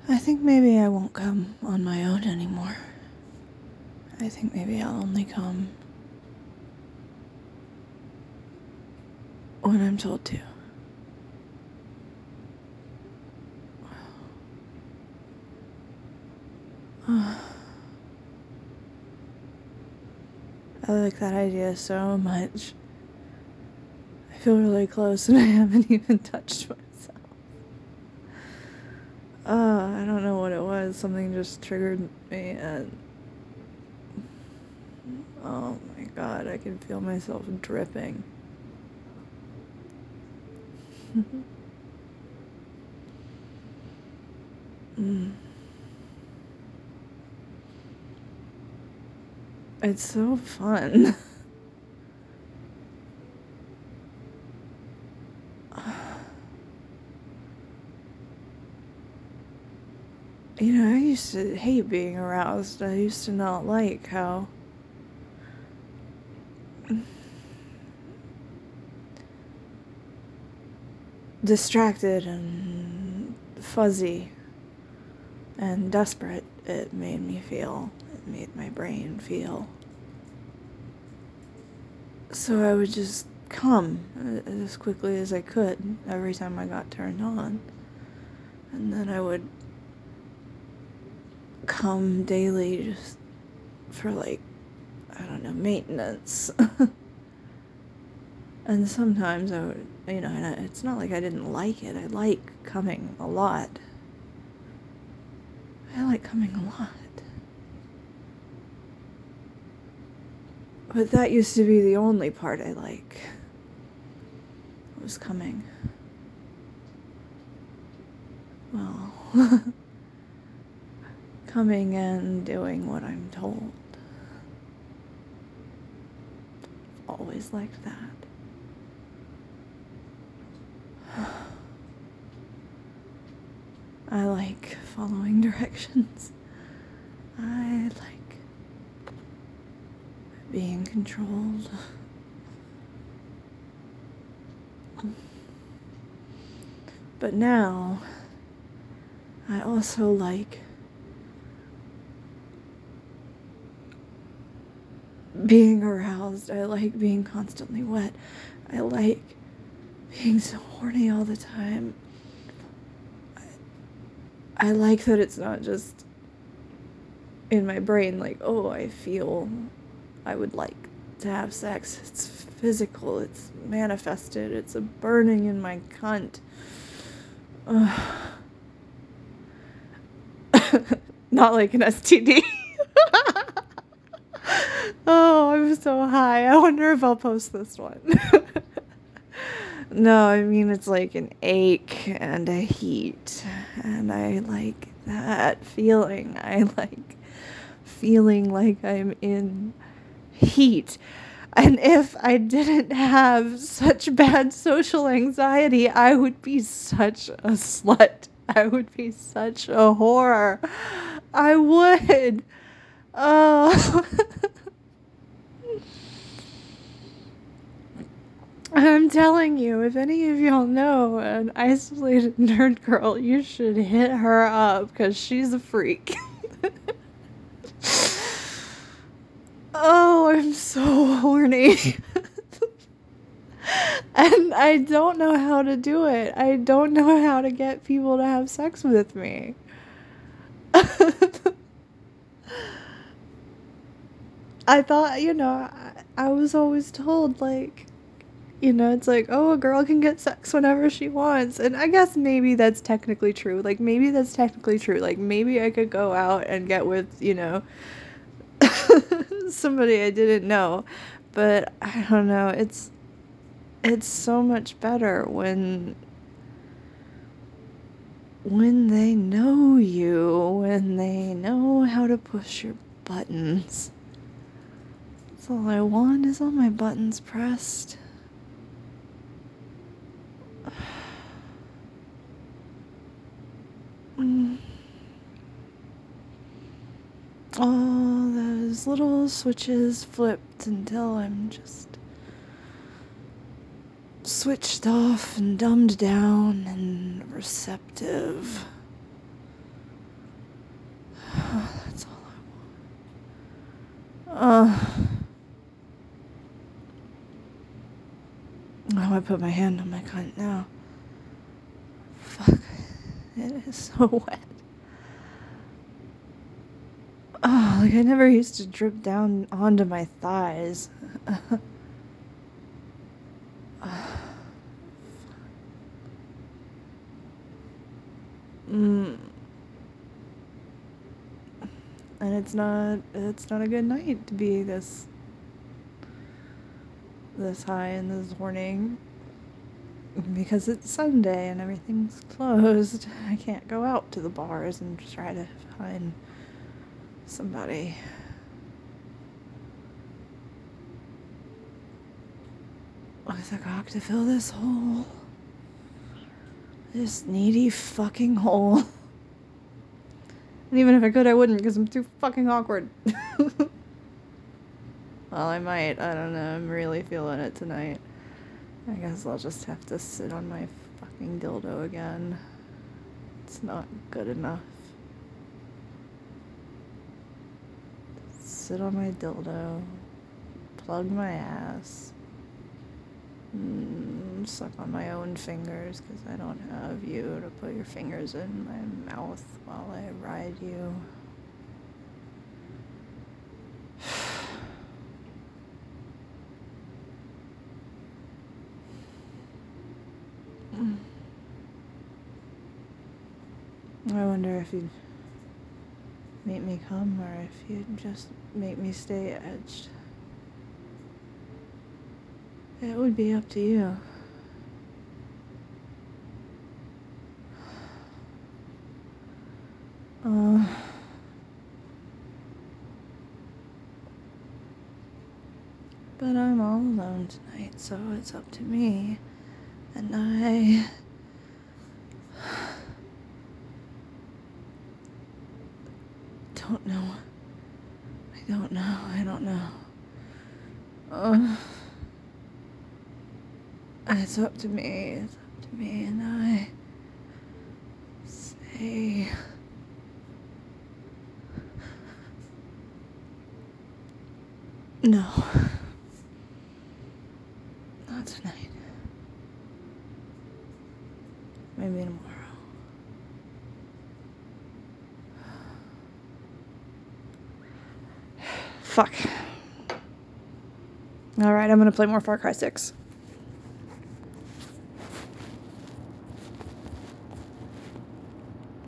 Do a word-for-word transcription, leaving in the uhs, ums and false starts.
I think maybe I won't come on my own anymore. I think maybe I'll only come when I'm told to. I like that idea so much. I feel really close and I haven't even touched myself. Uh, I don't know what it was. Something just triggered me and... oh my god, I can feel myself dripping. mm. It's so fun. You know, I used to hate being aroused. I used to not like how distracted and fuzzy and desperate it made me feel. It made my brain feel. So I would just come as quickly as I could every time I got turned on. And then I would come daily just for, like, I don't know, maintenance. And sometimes I would, you know, and it's not like I didn't like it. I like coming a lot. I like coming a lot. But that used to be the only part I like. Was coming. Well, coming and doing what I'm told. Always liked that. I like following directions. I like being controlled. But now, I also like being aroused. I like being constantly wet. I like being so horny all the time. I, I like that it's not just in my brain, like, oh, I feel I would like to have sex. It's physical, it's manifested, it's a burning in my cunt. Ugh. Not like an S T D. Oh, I'm so high. I wonder if I'll post this one. No, I mean, it's like an ache and a heat. And I like that feeling. I like feeling like I'm in heat. And if I didn't have such bad social anxiety, I would be such a slut. I would be such a whore. I would. Oh. I'm telling you, if any of y'all know an isolated nerd girl, you should hit her up, because she's a freak. Oh, I'm so horny. And I don't know how to do it. I don't know how to get people to have sex with me. I thought, you know, I, I was always told, like, you know, it's like, oh, a girl can get sex whenever she wants. And I guess maybe that's technically true. Like, maybe that's technically true. Like, maybe I could go out and get with, you know, somebody I didn't know. But I don't know. It's, it's so much better when, when they know you, when they know how to push your buttons. That's all I want is all my buttons pressed. Mm. All those little switches flipped until I'm just switched off and dumbed down and receptive. Uh. Oh, I put my hand on my cunt now. Fuck. It is so wet. Oh, like I never used to drip down onto my thighs. mm. And it's not, it's not a good night to be this, this high and this horny. Because it's Sunday and everything's closed. I can't go out to the bars and try to find somebody. With a cock to fill this hole. This needy fucking hole. And even if I could, I wouldn't because I'm too fucking awkward. Well, I might. I don't know. I'm really feeling it tonight. I guess I'll just have to sit on my fucking dildo again. It's not good enough. Sit on my dildo. Plug my ass. Mm, suck on my own fingers because I don't have you to put your fingers in my mouth while I ride you. I wonder if you'd make me come or if you'd just make me stay edged. It would be up to you. Uh, but I'm all alone tonight, so it's up to me. And I... don't know. I don't know. I don't know. Uh, it's up to me. It's up to me, and I say... no. Not tonight. Maybe tomorrow. Fuck. Alright, I'm gonna play more Far Cry six.